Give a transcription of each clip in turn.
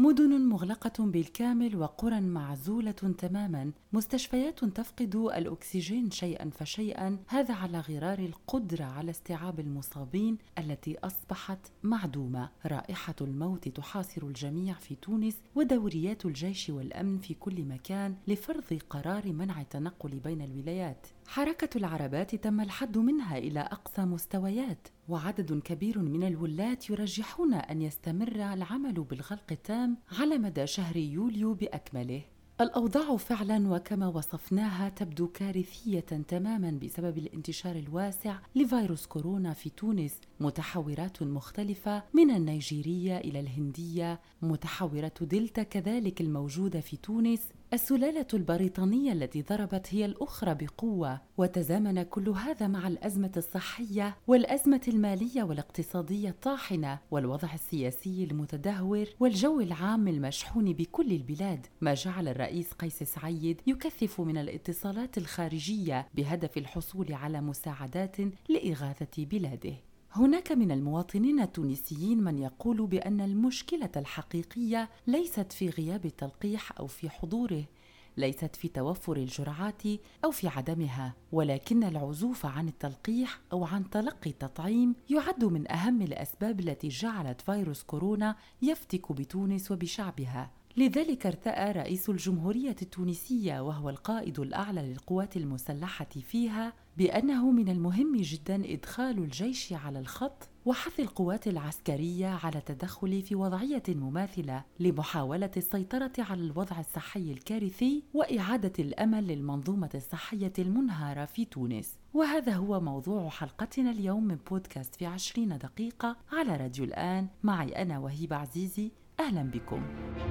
مدن مغلقة بالكامل وقرى معزولة تماما، مستشفيات تفقد الأكسجين شيئا فشيئا، هذا على غرار القدرة على استيعاب المصابين التي أصبحت معدومة. رائحة الموت تحاصر الجميع في تونس، ودوريات الجيش والأمن في كل مكان لفرض قرار منع التنقل بين الولايات. حركة العربات تم الحد منها إلى أقصى مستويات، وعدد كبير من الولاة يرجحون أن يستمر العمل بالغلق التام على مدى شهر يوليو بأكمله. الأوضاع فعلا وكما وصفناها تبدو كارثية تماما بسبب الانتشار الواسع لفيروس كورونا في تونس. متحورات مختلفة من النيجيرية إلى الهندية، متحورة دلتا كذلك الموجودة في تونس، السلالة البريطانية التي ضربت هي الأخرى بقوة، وتزامن كل هذا مع الأزمة الصحية والأزمة المالية والاقتصادية الطاحنة والوضع السياسي المتدهور والجو العام المشحون بكل البلاد، ما جعل الرئيس قيس سعيد يكثف من الاتصالات الخارجية بهدف الحصول على مساعدات لإغاثة بلاده. هناك من المواطنين التونسيين من يقول بأن المشكلة الحقيقية ليست في غياب التلقيح أو في حضوره، ليست في توفر الجرعات أو في عدمها، ولكن العزوف عن التلقيح أو عن تلقي التطعيم يعد من أهم الأسباب التي جعلت فيروس كورونا يفتك بتونس وبشعبها. لذلك ارتأى رئيس الجمهورية التونسية وهو القائد الأعلى للقوات المسلحة فيها بأنه من المهم جدا إدخال الجيش على الخط وحث القوات العسكرية على التدخل في وضعية مماثلة لمحاولة السيطرة على الوضع الصحي الكارثي وإعادة الأمل للمنظومة الصحية المنهارة في تونس. وهذا هو موضوع حلقتنا اليوم من بودكاست في 20 دقيقة على راديو الآن، معي أنا وهيبة عزيزي. أهلا بكم.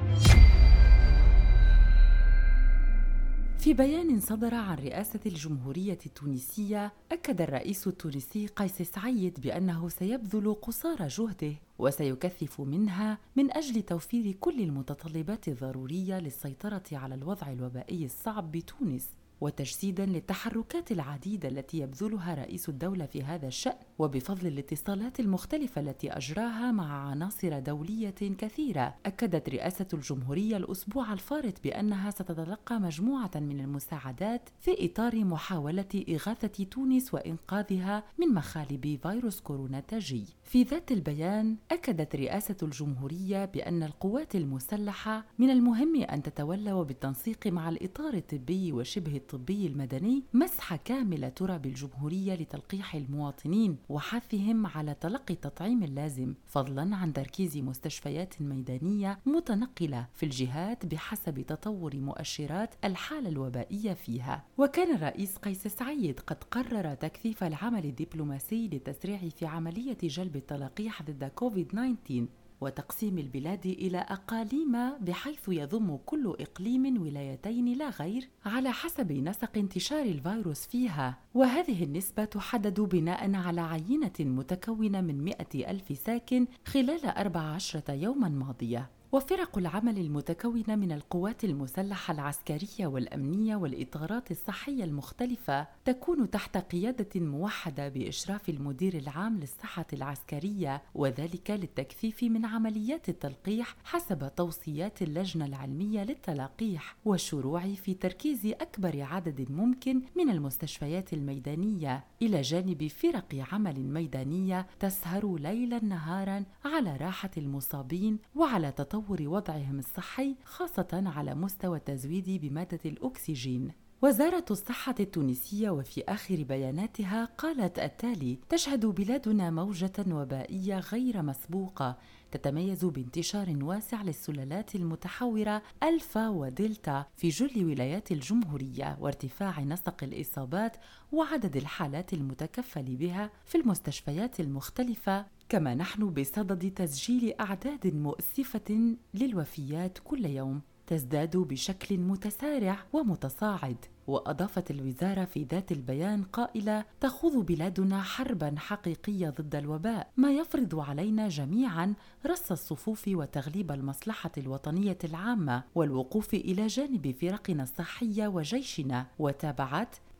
في بيان صدر عن رئاسة الجمهورية التونسية، أكد الرئيس التونسي قيس سعيد بأنه سيبذل قصارى جهده وسيكثف منها من أجل توفير كل المتطلبات الضرورية للسيطرة على الوضع الوبائي الصعب بتونس، وتجسيداً للتحركات العديدة التي يبذلها رئيس الدولة في هذا الشأن، وبفضل الاتصالات المختلفة التي أجراها مع عناصر دولية كثيرة. أكدت رئاسة الجمهورية الأسبوع الفارط بأنها ستتلقى مجموعة من المساعدات في إطار محاولة إغاثة تونس وإنقاذها من مخالب فيروس كورونا التاجي. في ذات البيان أكدت رئاسة الجمهورية بأن القوات المسلحة من المهم أن تتولى وبالتنسيق مع الإطار الطبي وشبه الطبي المدني مسح كامل تراب الجمهورية لتلقيح المواطنين وحثهم على تلقي التطعيم اللازم، فضلا عن تركيز مستشفيات ميدانية متنقلة في الجهات بحسب تطور مؤشرات الحالة الوبائية فيها. وكان الرئيس قيس سعيد قد قرر تكثيف العمل الدبلوماسي للتسريع في عملية جلب التلقيح ضد كوفيد-19 وتقسيم البلاد إلى أقاليم بحيث يضم كل إقليم ولايتين لا غير على حسب نسق انتشار الفيروس فيها، وهذه النسبة تحدد بناء على عينة متكونة من 100,000 ساكن خلال 14 يوما ماضية. وفرق العمل المتكونة من القوات المسلحة العسكرية والأمنية والإطارات الصحية المختلفة تكون تحت قيادة موحدة بإشراف المدير العام للصحة العسكرية، وذلك للتكثيف من عمليات التلقيح حسب توصيات اللجنة العلمية للتلقيح، والشروع في تركيز أكبر عدد ممكن من المستشفيات الميدانية، إلى جانب فرق عمل ميدانية تسهر ليلا نهارا على راحة المصابين وعلى تطور وضعهم الصحي، خاصة على مستوى التزويد بمادة الأكسجين. وزارة الصحة التونسية وفي آخر بياناتها قالت التالي: تشهد بلادنا موجة وبائية غير مسبوقة تتميز بانتشار واسع للسلالات المتحورة ألفا ودلتا في جل ولايات الجمهورية، وارتفاع نسق الإصابات وعدد الحالات المتكفل بها في المستشفيات المختلفة، كما نحن بصدد تسجيل أعداد مؤسفة للوفيات كل يوم تزداد بشكل متسارع ومتصاعد. وأضافت الوزارة في ذات البيان قائلة: تخوض بلادنا حربا حقيقية ضد الوباء، ما يفرض علينا جميعا رص الصفوف وتغليب المصلحة الوطنية العامة والوقوف إلى جانب فرقنا الصحية وجيشنا. وتابعت: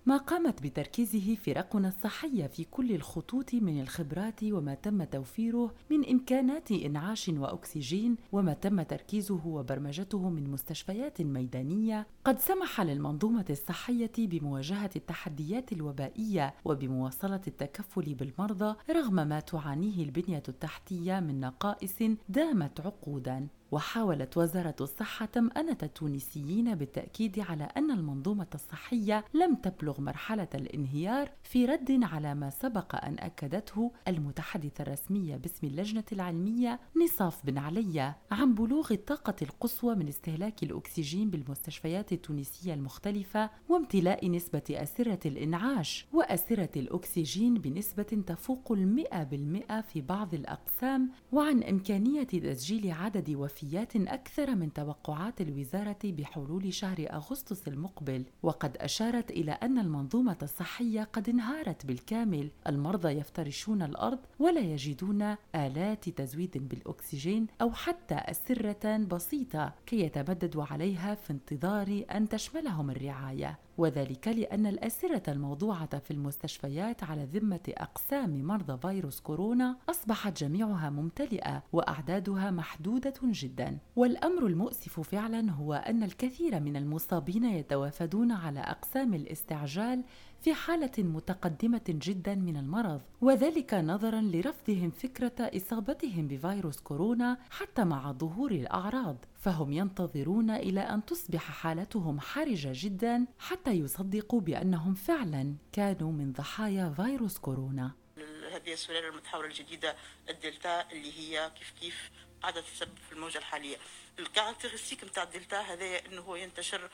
ما قامت بتركيزه فرقنا الصحية في كل الخطوط من الخبرات وما تم توفيره من إمكانات إنعاش وأكسجين، وما تم تركيزه وبرمجته من مستشفيات ميدانية قد سمح للمنظومة الصحية بمواجهة التحديات الوبائية وبمواصلة التكفل بالمرضى رغم ما تعانيه البنية التحتية من نقائص دامت عقوداً. وحاولت وزارة الصحة طمأنة التونسيين بالتأكيد على أن المنظومة الصحية لم تبلغ مرحلة الانهيار، في رد على ما سبق أن أكدته المتحدثة الرسمية باسم اللجنة العلمية نصاف بن علي عن بلوغ الطاقة القصوى من استهلاك الأكسجين بالمستشفيات التونسية المختلفة، وامتلاء نسبة أسرة الإنعاش وأسرة الأكسجين بنسبة تفوق 100% في بعض الأقسام، وعن إمكانية تسجيل عدد وفيات أكثر من توقعات الوزارة بحلول شهر أغسطس المقبل. وقد أشارت إلى أن المنظومة الصحية قد انهارت بالكامل، المرضى يفترشون الأرض ولا يجدون آلات تزويد بالأكسجين أو حتى أسرة بسيطة كي يتمددوا عليها في انتظار أن تشملهم الرعاية، وذلك لأن الأسرة الموضوعة في المستشفيات على ذمة أقسام مرضى فيروس كورونا أصبحت جميعها ممتلئة وأعدادها محدودة جدا. والأمر المؤسف فعلا هو أن الكثير من المصابين يتوافدون على أقسام الاستعجال في حالة متقدمة جدا من المرض، وذلك نظرا لرفضهم فكرة إصابتهم بفيروس كورونا حتى مع ظهور الأعراض، فهم ينتظرون إلى أن تصبح حالتهم حرجة جدا حتى يصدقوا بأنهم فعلا كانوا من ضحايا فيروس كورونا. هذه السلالة المتحورة الجديدة الدلتا اللي هي كيف قاعدة تسبب في الموجة الحالية. الكاركتيرستيك نتاع الدلتا هذا أنه هو ينتشر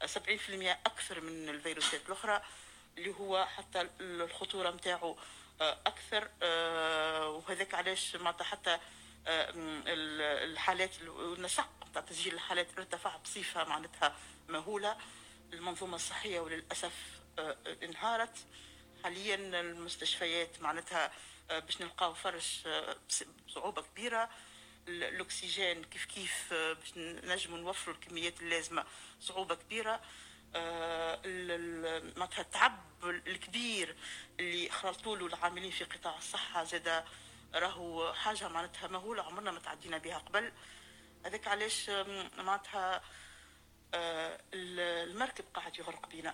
70% أكثر من الفيروسات الأخرى، اللي هو حتى الخطورة نتاعو أكثر، وهذاك علاش معناتها حتى الحالات النسق نتاع تسجيل الحالات ارتفع بصفة معناتها مهولة. المنظومة الصحية وللأسف انهارت حاليا. المستشفيات معناتها باش نلقاو فرش بصعوبة كبيرة. الأكسجين كيف باش نجموا نوفروا الكميات اللازمة صعوبة كبيرة. معناتها التعب الكبير اللي خلطوا له العاملين في قطاع الصحة زاد راهو حاجة معناتها مهولة عمرنا ما تعدينا بها قبل. هذاك علاش معناتها المركب قاعد يغرق بينا،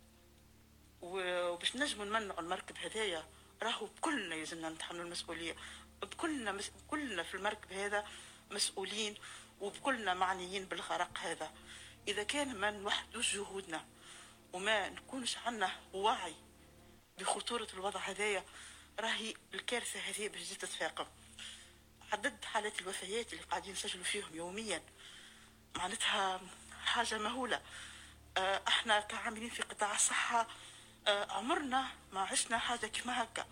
وباش نجموا نمنعوا المركب هذايا راهو كلنا يلزمنا نتحملوا المسؤولية. كلنا في المركب هذا مسؤولين، وبكلنا معنيين بالغرق هذا. إذا كان ما نوحدوش جهودنا وما نكونش عنا وعي بخطورة الوضع هذايا، راهي الكارثة هذه باش تزيد تتفاقم. عدد حالات الوفيات اللي قاعدين نسجلوا فيهم يوميا معناتها حاجة مهولة. احنا كعاملين في قطاع الصحة عمرنا ما عشنا حاجة كما هكا.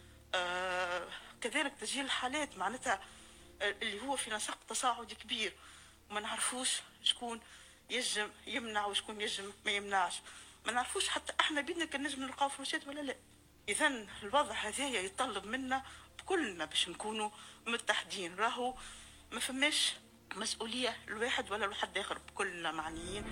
كذلك تسجيل الحالات معناتها اللي هو في نسق تصاعدي كبير، وما نعرفوش شكون يجم يمنع وشكون يجم ما يمنعش. ما نعرفوش حتى احنا بيدنا كان نجم نلقاو فلوسات ولا لا. اذا الوضع هذايا يتطلب منا بكلنا باش نكونوا متحدين. راهو ما فماش مسؤولية الواحد ولا الواحد آخر، بكلنا معنيين.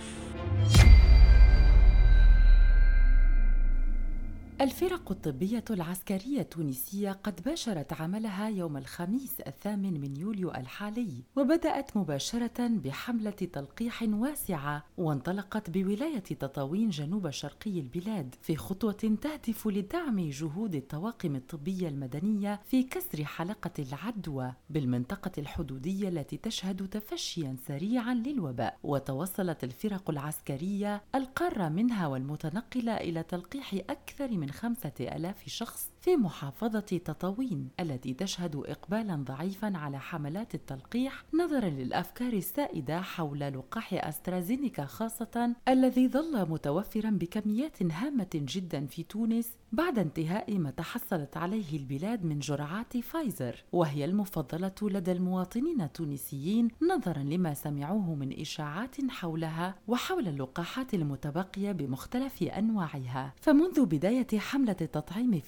الفرق الطبية العسكرية التونسية قد باشرت عملها يوم الخميس 8 يوليو الحالي، وبدأت مباشرة بحملة تلقيح واسعة، وانطلقت بولاية تطاوين جنوب شرقي البلاد في خطوة تهدف لدعم جهود الطواقم الطبية المدنية في كسر حلقة العدوى بالمنطقة الحدودية التي تشهد تفشيا سريعا للوباء. وتوصلت الفرق العسكرية القارة منها والمتنقلة إلى تلقيح أكثر من 5000 شخص في محافظة تطاوين التي تشهد إقبالا ضعيفا على حملات التلقيح نظرا للأفكار السائدة حول لقاح أسترازينيكا خاصة، الذي ظل متوفرا بكميات هامة جدا في تونس بعد انتهاء ما تحصلت عليه البلاد من جرعات فايزر، وهي المفضلة لدى المواطنين التونسيين نظرا لما سمعوه من إشاعات حولها وحول اللقاحات المتبقية بمختلف أنواعها. فمنذ بداية حملة التطعيم في تونس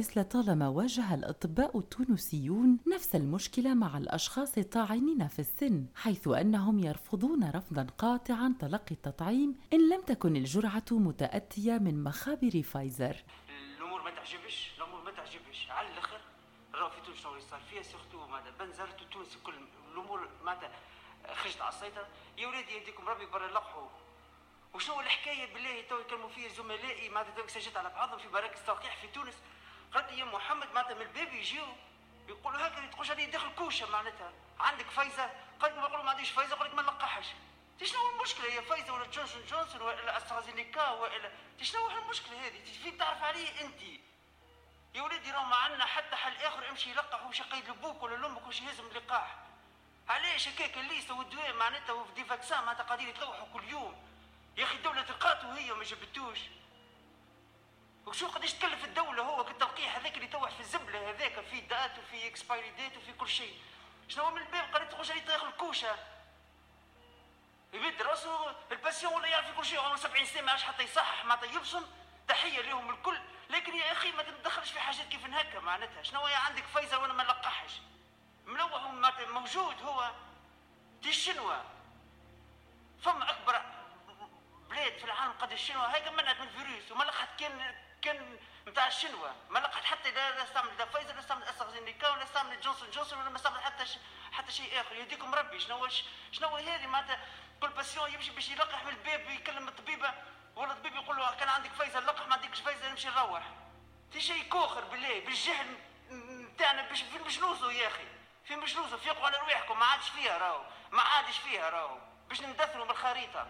تونس لطالما واجه الأطباء التونسيون نفس المشكلة مع الأشخاص الطاعنين في السن، حيث أنهم يرفضون رفضاً قاطعاً تلقي التطعيم إن لم تكن الجرعة متأتية من مخابر فايزر. الأمور ما تعجبش على الآخر. راهو في تونس شنو صار فيها سيرتو معناتها بنزرت وتونس كل الأمور معناتها خرجت على السيطرة. يا ولادي يهديكم ربي برا لقحوا. وشنو الحكايه بالله تو يكلموا فيه زملائي معناتها تو سجلت على بعضهم في مراكز تلقيح في تونس. قالت لي يا محمد معناتها من الباب يجيو يقولوا هكا تقولش عليه داخل كوشه معناتها عندك فايزه. قالت ما نقولوا ما عنديش فايزه قالت ما نلقحش. شنو المشكله يا فايزه ولا جونسون جونسون ولا استرازينيكا ولا شنو المشكله هذه فين تعرف عليه انت يا ولدي؟ راه ما عندنا حتى حل اخر. امشي لقح وش قيد لبوك ولا لامك وش يهزم اللقاح. علاش هكاك الليسته والدواء معناتها وفي دي فاكسان معناتها قاعدين يتلوحوا كل يوم يا اخي. الدوله تلقات وهي ما جبتوش. وشو قداش تكلف الدوله هو كالتلقيح هذاك اللي توح في الزبله هذاك في دات وفي اكسبايري ديت وفي كل شيء. شنو من الباب قالت تخرج عليه داخل الكوشه يبد راسه الباسيون ولا يعرف كل شيء. عمره 70 سنه ما عادش حتى يصحح معناتها يبصم. تحيه لهم الكل. لكن يا اخي ما تتدخلش في حاجات كيف هكا معناتها. شنو يا عندك فايزه وانا ما نلقحش ملوح موجود هو دي الشنوه. فما اكبر بلاد في العالم قد الشنوه هاي منعت من الفيروس وما لقحت كان نتاع الشنوه ما لقحت حتى لا استعمل لا فايزر لا استعمل استرازينيكا ولا استعمل جونسون جونسون ولا ما استعمل حتى شيء اخر. يهديكم ربي. شنو هذه معناتها كل باسيون يمشي باش يلقح من الباب يكلم الطبيبه ولا الطبيب يقول له كان عندك فايزر لقح ما عندكش فايزر نمشي نروح. في شيء كوخر بالله بالجهل نتاعنا فين باش نوصلوا يا اخي. فين باش نوصلوا؟ فيقوا على رواحكم ما عادش فيها راهو باش ندثروا بالخريطه.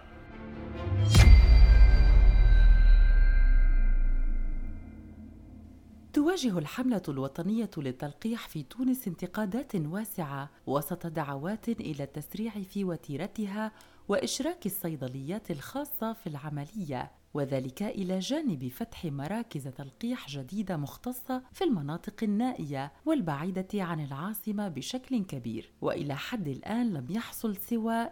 تواجه الحملة الوطنية للتلقيح في تونس انتقادات واسعة وسط دعوات إلى التسريع في وتيرتها وإشراك الصيدليات الخاصة في العملية، وذلك إلى جانب فتح مراكز تلقيح جديدة مختصة في المناطق النائية والبعيدة عن العاصمة بشكل كبير. وإلى حد الآن لم يحصل سوى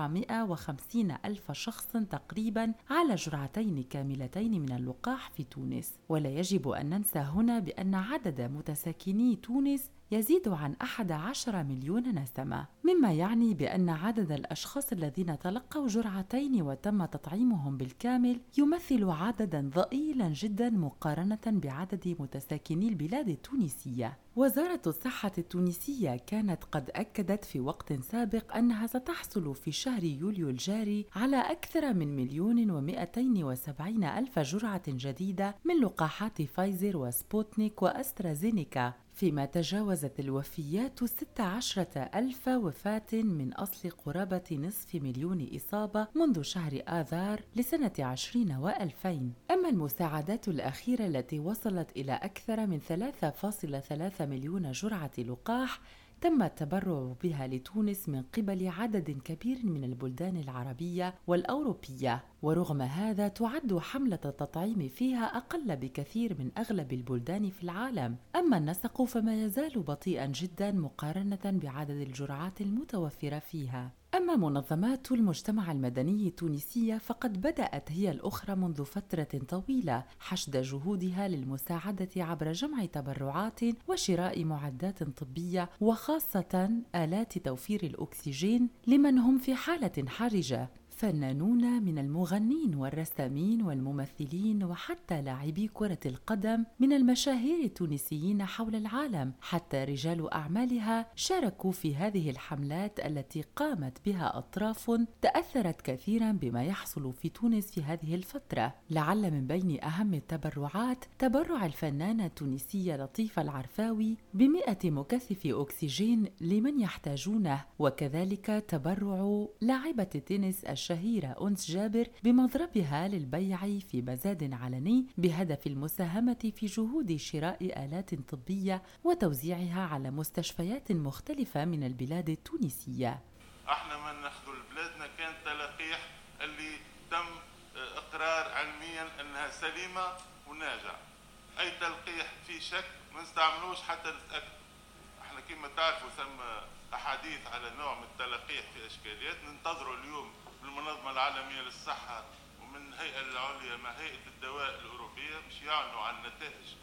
750 ألف شخص تقريبا على جرعتين كاملتين من اللقاح في تونس. ولا يجب أن ننسى هنا بأن عدد متساكني تونس يزيد عن 11 مليون نسمة، مما يعني بأن عدد الأشخاص الذين تلقوا جرعتين وتم تطعيمهم بالكامل يمثل عدداً ضئيلاً جداً مقارنة بعدد متساكني البلاد التونسية. وزارة الصحة التونسية كانت قد أكدت في وقت سابق أنها ستحصل في شهر يوليو الجاري على أكثر من 1,270,000 جرعة جديدة من لقاحات فايزر وسبوتنيك وأسترازينيكا، فيما تجاوزت الوفيات 16,000 وفاة من أصل قرابة نصف مليون إصابة منذ شهر آذار لسنة 2020. أما المساعدات الأخيرة التي وصلت إلى أكثر من 3.3 مليون جرعة لقاح تم التبرع بها لتونس من قبل عدد كبير من البلدان العربية والأوروبية، ورغم هذا تعد حملة التطعيم فيها أقل بكثير من أغلب البلدان في العالم. أما النسق فما يزال بطيئا جدا مقارنة بعدد الجرعات المتوفرة فيها. أما منظمات المجتمع المدني التونسية فقد بدأت هي الأخرى منذ فترة طويلة حشد جهودها للمساعدة عبر جمع تبرعات وشراء معدات طبية وخاصة آلات توفير الأكسجين لمن هم في حالة حرجة، فنانون من المغنين والرسامين والممثلين وحتى لاعبي كرة القدم من المشاهير التونسيين حول العالم، حتى رجال أعمالها شاركوا في هذه الحملات التي قامت بها أطراف تأثرت كثيرا بما يحصل في تونس في هذه الفترة. لعل من بين أهم التبرعات تبرع الفنانة التونسية لطيفة العرفاوي ب100 مكثف أكسجين لمن يحتاجونه، وكذلك تبرع لاعبة التنس الشهيرة أنس جابر بمضربها للبيع في مزاد علني بهدف المساهمة في جهود شراء آلات طبية وتوزيعها على مستشفيات مختلفة من البلاد التونسية. احنا ما ناخذوا لبلادنا كان تلقيح اللي تم اقرار علميا انها سليمة وناجع. اي تلقيح في شك ما نستعملوش حتى نتأكد. احنا كما تعرفوا ثم احاديث على نوع من التلقيح في اشكاليات. ننتظروا اليوم بالمنظمة العالمية للصحة ومن الهيئة العليا مع هيئة الدواء الأوروبية مش يعلنوا عن نتائج في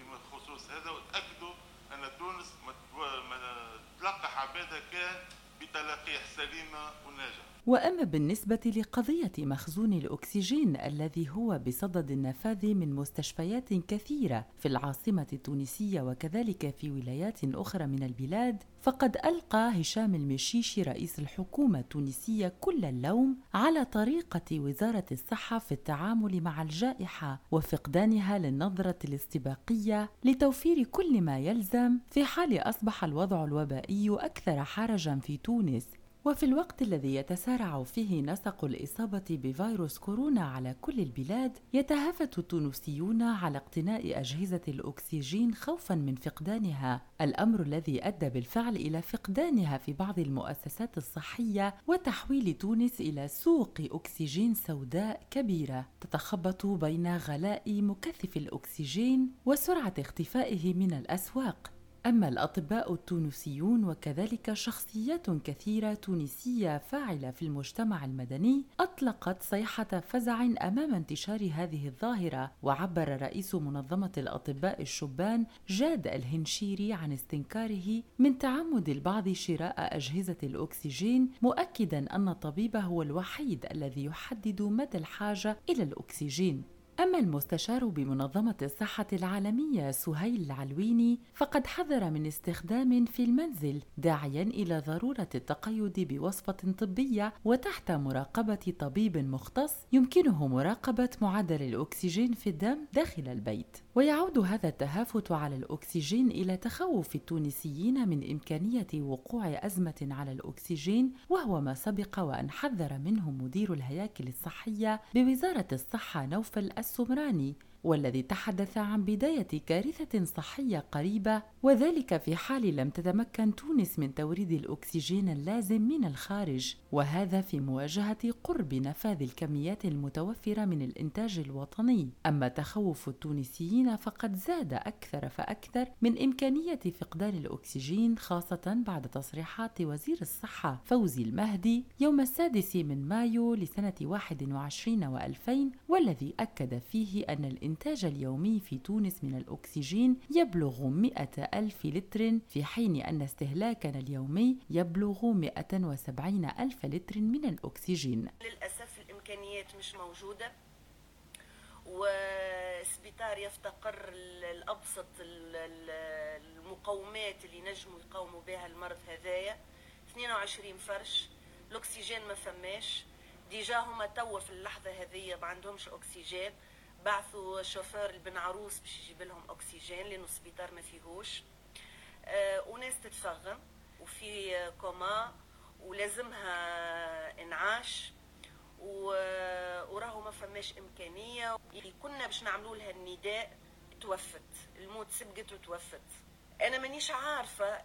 خصوص هذا، وتأكدوا أن تونس ما تلقح عبادها كان بتلقيح سليمة وناجحة. وأما بالنسبة لقضية مخزون الأكسجين الذي هو بصدد النفاذ من مستشفيات كثيرة في العاصمة التونسية وكذلك في ولايات أخرى من البلاد، فقد ألقى هشام المشيشي رئيس الحكومة التونسية كل اللوم على طريقة وزارة الصحة في التعامل مع الجائحة وفقدانها للنظرة الاستباقية لتوفير كل ما يلزم في حال أصبح الوضع الوبائي أكثر حرجاً في تونس. وفي الوقت الذي يتسارع فيه نسق الإصابة بفيروس كورونا على كل البلاد، يتهافت التونسيون على اقتناء أجهزة الأكسجين خوفاً من فقدانها، الأمر الذي أدى بالفعل إلى فقدانها في بعض المؤسسات الصحية وتحويل تونس إلى سوق أكسجين سوداء كبيرة تتخبط بين غلاء مكثف الأكسجين وسرعة اختفائه من الأسواق. أما الأطباء التونسيون وكذلك شخصيات كثيرة تونسية فاعلة في المجتمع المدني أطلقت صيحة فزع أمام انتشار هذه الظاهرة، وعبر رئيس منظمة الأطباء الشبان جاد الهنشيري عن استنكاره من تعمد البعض شراء أجهزة الأكسجين، مؤكدا أن الطبيب هو الوحيد الذي يحدد مدى الحاجة إلى الأكسجين. أما المستشار بمنظمة الصحة العالمية سهيل العلويني فقد حذر من استخدام في المنزل، داعياً إلى ضرورة التقيد بوصفة طبية وتحت مراقبة طبيب مختص يمكنه مراقبة معدل الأكسجين في الدم داخل البيت. ويعود هذا التهافت على الأكسجين إلى تخوف التونسيين من إمكانية وقوع أزمة على الأكسجين، وهو ما سبق وأن حذر منه مدير الهياكل الصحية بوزارة الصحة نوفل السمراني، والذي تحدث عن بداية كارثة صحية قريبة، وذلك في حال لم تتمكن تونس من توريد الأكسجين اللازم من الخارج، وهذا في مواجهة قرب نفاذ الكميات المتوفرة من الإنتاج الوطني. أما تخوف التونسيين فقد زاد أكثر فأكثر من إمكانية فقدان الأكسجين، خاصة بعد تصريحات وزير الصحة فوزي المهدي يوم 6 مايو لسنة 21 و2000، والذي أكد فيه أن الإنتاج اليومي في تونس من الأكسجين يبلغ 100,000 لتر، في حين أن استهلاكنا اليومي يبلغ 170,000 لتر من الأكسجين. للأسف الإمكانيات مش موجودة، وسبيطار يفتقر الأبسط المقومات اللي نجموا يقاوموا بها المرض هذايا. 22 فرش، الأكسجين ما فماش، ديجا هما توا في اللحظة هذه ما عندهمش أكسجين، بعثوا شوفير البن عروس باش يجيب لهم أكسجين لأنه السبيطار ما فيهوش. وناس تتفغم وفي كوما ولازمها انعاش، وراهو ما فماش إمكانية. كنا باش نعملوا لها النداء توفت، الموت سبقت وتوفت. أنا مانيش عارفة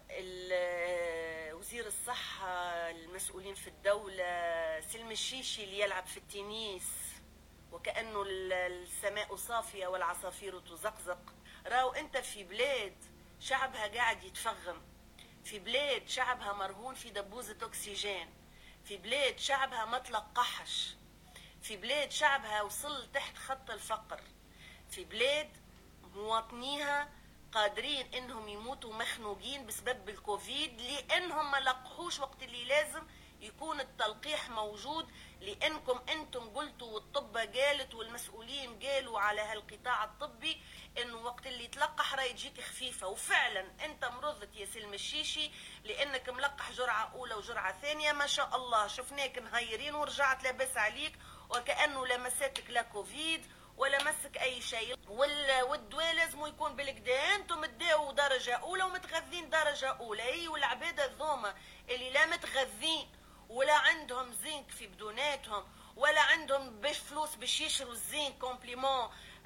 وزير الصحة المسؤولين في الدولة سلم الشيشي اللي يلعب في التنس وكأنه السماء صافية والعصافير تزقزق. راو أنت في بلاد شعبها قاعد يتفغم، في بلاد شعبها مرهون في دبوزة أكسجين، في بلاد شعبها ما تلقحش، في بلاد شعبها وصل تحت خط الفقر، في بلاد مواطنيها قادرين انهم يموتوا مخنوقين بسبب الكوفيد لانهم ما لقحوش وقت اللي لازم يكون التلقيح موجود، لانكم انتم قلتوا والطب قالت والمسؤولين قالوا على هالقطاع الطبي انه وقت اللي تلقح راهي تجيك خفيفه. وفعلا انت مرضت يا سلم الشيشي لانك ملقح جرعه اولى وجرعه ثانيه، ما شاء الله شفناك مهيرين ورجعت لاباس عليك وكانه لمستك لا كوفيد ولا مسك اي شيء. والدواء لازم يكون بالكدا، انتم تداو درجه اولى ومتغذين درجه اولى. اي والعباد الذوما اللي لا متغذين ولا عندهم زنك في بدوناتهم ولا عندهم باش فلوس باش يشروا الزنك كومبليمون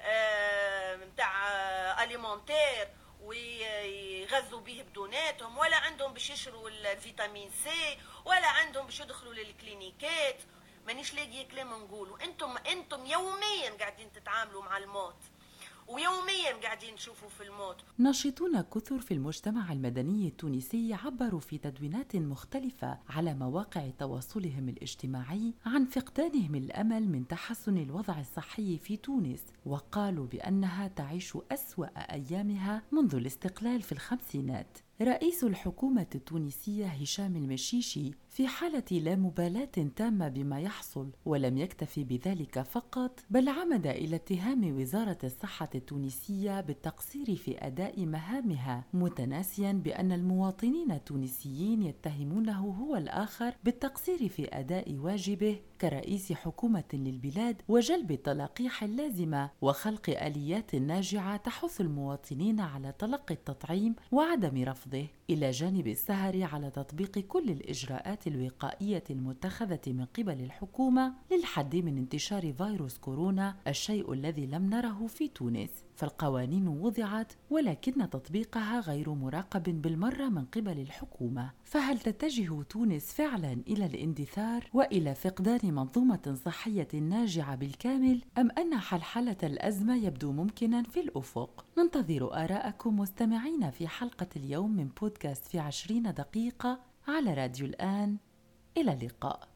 نتاع اليمونتير ويغذوا به بدوناتهم، ولا عندهم باش يشروا الفيتامين سي، ولا عندهم باش يدخلوا للكلينيكات. مانيش لاقي كلام نقوله. انتم يوميا قاعدين تتعاملوا مع الموت، ويوميا قاعدين نشوفوا في الموت. ناشطون كثر في المجتمع المدني التونسي عبروا في تدوينات مختلفة على مواقع تواصلهم الاجتماعي عن فقدانهم الأمل من تحسن الوضع الصحي في تونس، وقالوا بأنها تعيش أسوأ أيامها منذ الاستقلال في الخمسينات. رئيس الحكومة التونسية هشام المشيشي في حالة لا مبالاة تامة بما يحصل، ولم يكتفي بذلك فقط، بل عمد إلى اتهام وزارة الصحة التونسية بالتقصير في أداء مهامها، متناسيا بأن المواطنين التونسيين يتهمونه هو الآخر بالتقصير في أداء واجبه كرئيس حكومة للبلاد وجلب التلقيح اللازمة وخلق آليات ناجعة تحث المواطنين على تلقي التطعيم وعدم رفضه، إلى جانب السهر على تطبيق كل الإجراءات الوقائية المتخذة من قبل الحكومة للحد من انتشار فيروس كورونا، الشيء الذي لم نره في تونس. فالقوانين وضعت ولكن تطبيقها غير مراقب بالمرة من قبل الحكومة. فهل تتجه تونس فعلا إلى الاندثار وإلى فقدان منظومة صحية ناجعة بالكامل، أم أن حلحلة الأزمة يبدو ممكنا في الأفق؟ ننتظر آراءكم مستمعين في حلقة اليوم من بودكاست في 20 دقيقة على راديو الآن. إلى اللقاء.